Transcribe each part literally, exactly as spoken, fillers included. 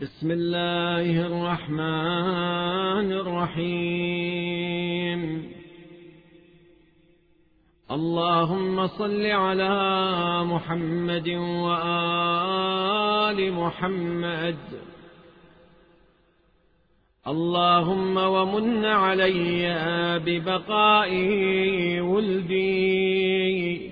بسم الله الرحمن الرحيم. اللهم صل على محمد وآل محمد. اللهم ومن علي ببقاء ولدي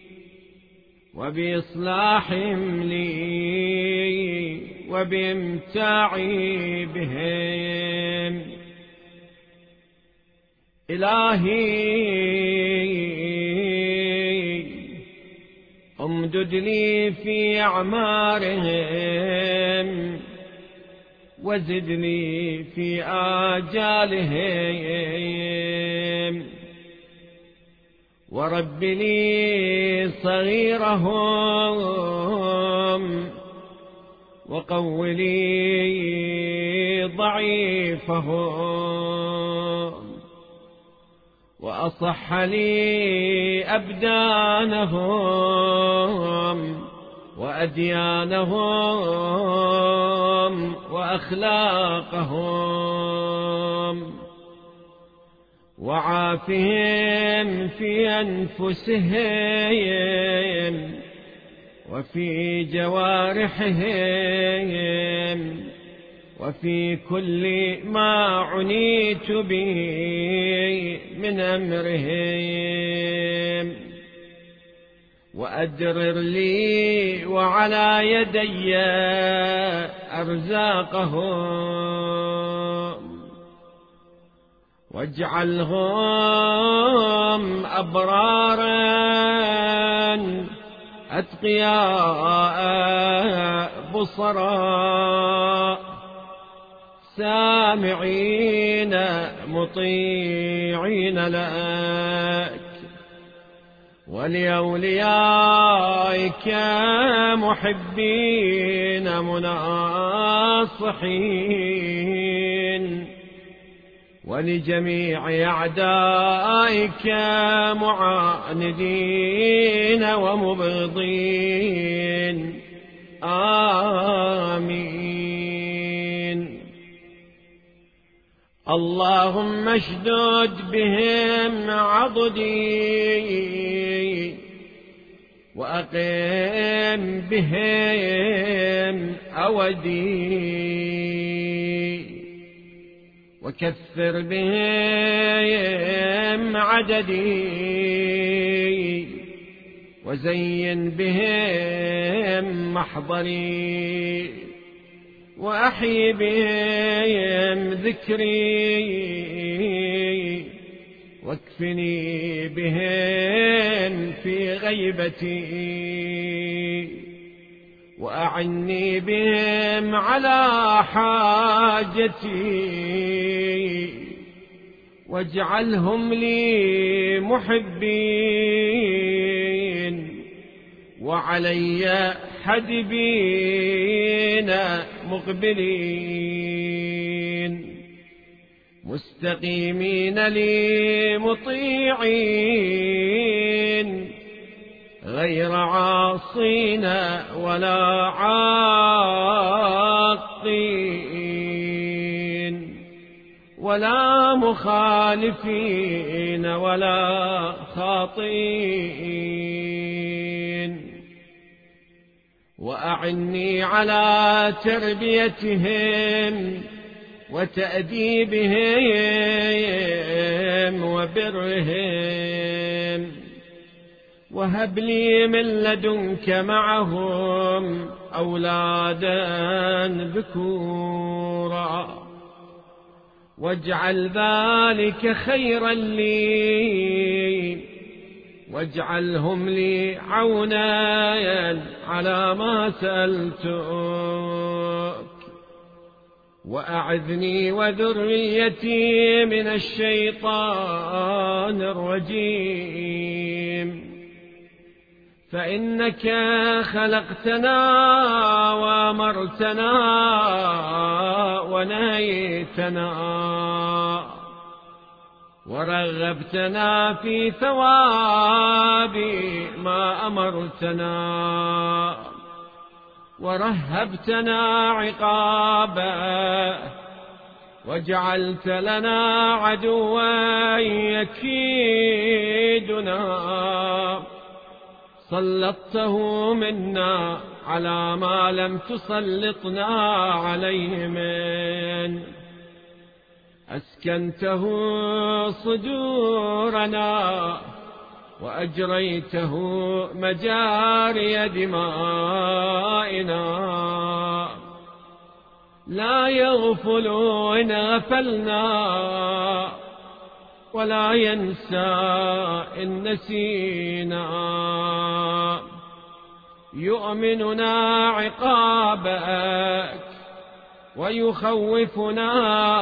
وبإصلاحهم لي وبامتاعي بهم. إلهي امدد لي في أعمارهم وزد لي في آجالهم ورب لي صغيرهم وقو لي ضعيفهم وأصح لي أبدانهم وأديانهم وأخلاقهم وعافهم في أنفسهم وفي جوارحهم وفي كل ما عنيت به من أمرهم وأدرر لي وعلى يدي أرزاقهم واجعلهم أبرارا أتقياء بصراء سامعين مطيعين لك ولأوليائك محبين مناصحين ولجميع أعدائك معاندين ومبغضين. آمين. اللهم اشدد بهم عضدي وأقم بهم أودي وكثر بهم عددي وزين بهم محضري وأحي بهم ذكري واكفني بهم في غيبتي وأعني بهم على حاجتي واجعلهم لي محبين وعلي حدبين مقبلين مستقيمين لي مطيعين غير عاصين ولا عاقين ولا مخالفين ولا خاطئين وأعني على تربيتهم وتأديبهم وبرهم وهب لي من لدنك معهم أولادا ذكورا واجعل ذلك خيرا لي واجعلهم لي عونا على ما سألتك وأعذني وذريتي من الشيطان الرجيم فإنك خلقتنا وأمرتنا ونهيتنا ورغبتنا في ثواب ما أمرتنا ورهبتنا عقابه، وجعلت لنا عدوا يكيدنا، سلطته منا على ما لم تسلطنا عليه من، أسكنته صدورنا وأجريته مجاري دمائنا، لا يغفل إن غفلنا ولا ينسى إن نسينا، يؤمننا عقابك ويخوفنا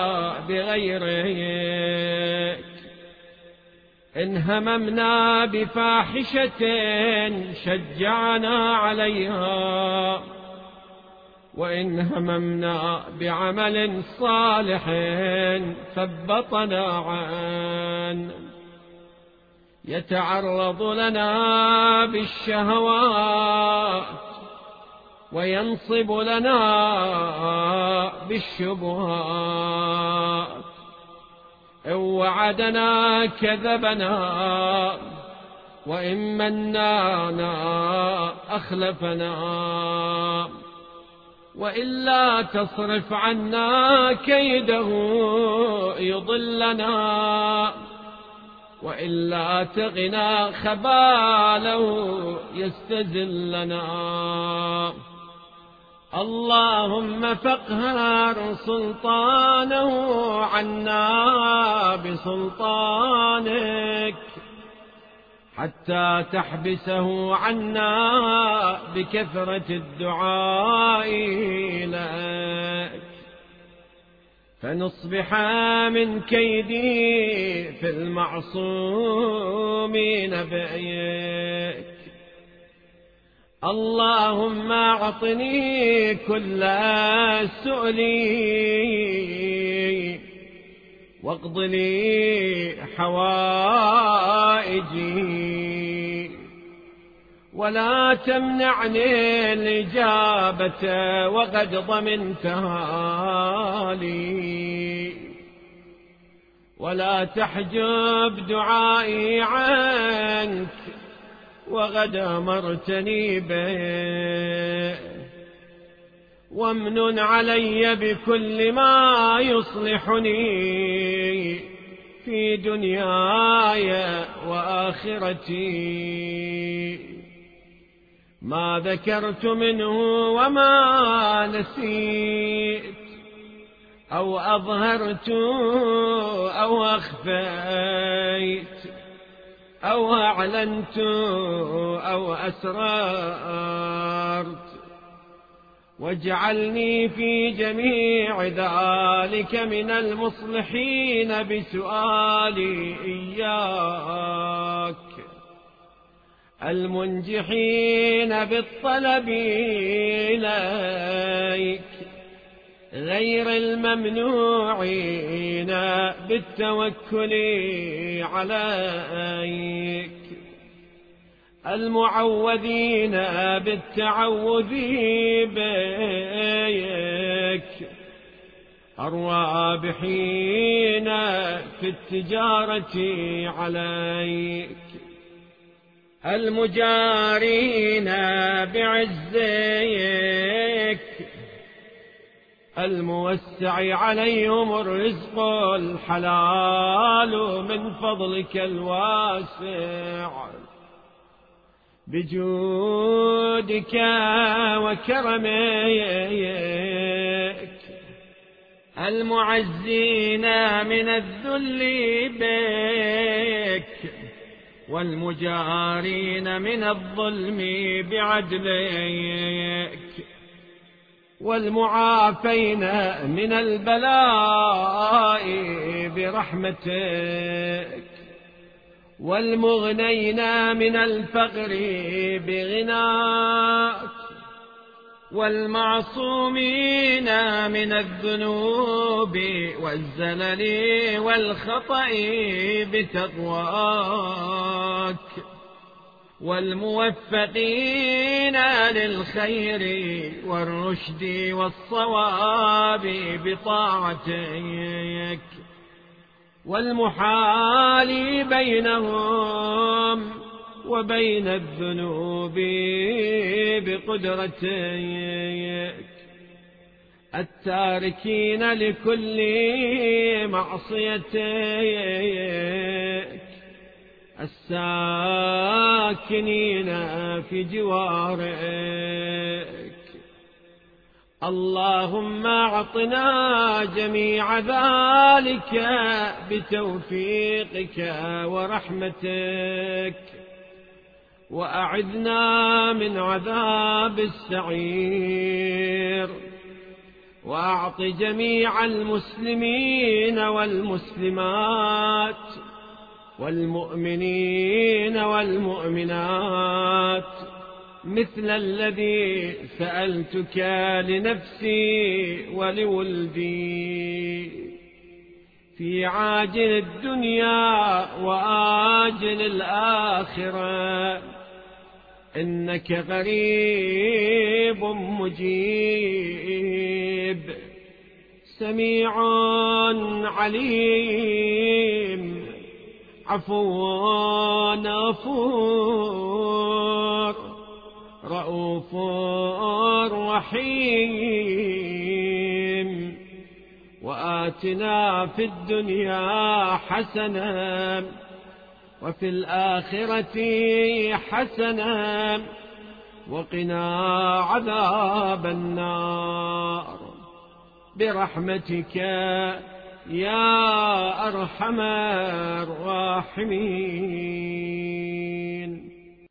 بغيرك، إن هممنا بفاحشة شجعنا عليها، وإن هممنا بعمل صالح ثبطنا عنه، يتعرض لنا بالشهوات وينصب لنا بالشبهات، إن وعدنا كذبنا، وإن منانا أخلفنا، وإلا تصرف عنا كيده يضلنا، وإلا تغنى خباله يستذلنا. اللهم فاقهر سلطانه عنا بسلطانك، حتى تحبسه عنا بكثرة الدعاء لك، فنصبح من كيدي في المعصومين بأيك. اللهم أعطني كل سؤلي، واقض لي حوائجي، ولا تمنعني الإجابة وقد ضمنتها لي، ولا تحجب دعائي عنك وقد أمرتني به، وامنن علي بكل ما يصلحني في دنياي وآخرتي، ما ذكرت منه وما نسيت، أو أظهرت أو أخفيت، أو أعلنت أو أسررت، واجعلني في جميع ذلك من المصلحين بسؤالي إياك، المنجحين بالطلب إليك، غير الممنوعين بالتوكل عليك، المعوذين بالتعوذ بك، الرابحين في التجارة عليك، المجارين بعزك، الموسع عليهم الرزق الحلال من فضلك الواسع، بجودك وكرمك، المعزين من الذل بك، والمجارين من الظلم بعدلك، والمعافين من البلاء برحمتك، والمغنين من الفقر بغناك، والمعصومين من الذنوب والزلل والخطأ بتقواك، والموفقين للخير والرشد والصواب بطاعتك، والمحال بينهم وبين الذنوب بقدرتك، التاركين لكل معصيتك، الساكنين في جوارك. اللهم اعطنا جميع ذلك بتوفيقك ورحمتك، وأعذنا من عذاب السعير، وأعط جميع المسلمين والمسلمات والمؤمنين والمؤمنات مثل الذي سألتك لنفسي ولولدي في عاجل الدنيا وآجل الآخرة، إنك غريب مجيب سميع عليم عفو غفور رؤوف رحيم. وآتنا في الدنيا حسنة وفي الآخرة حسنة وقنا عذاب النار برحمتك يا أرحم الراحمين.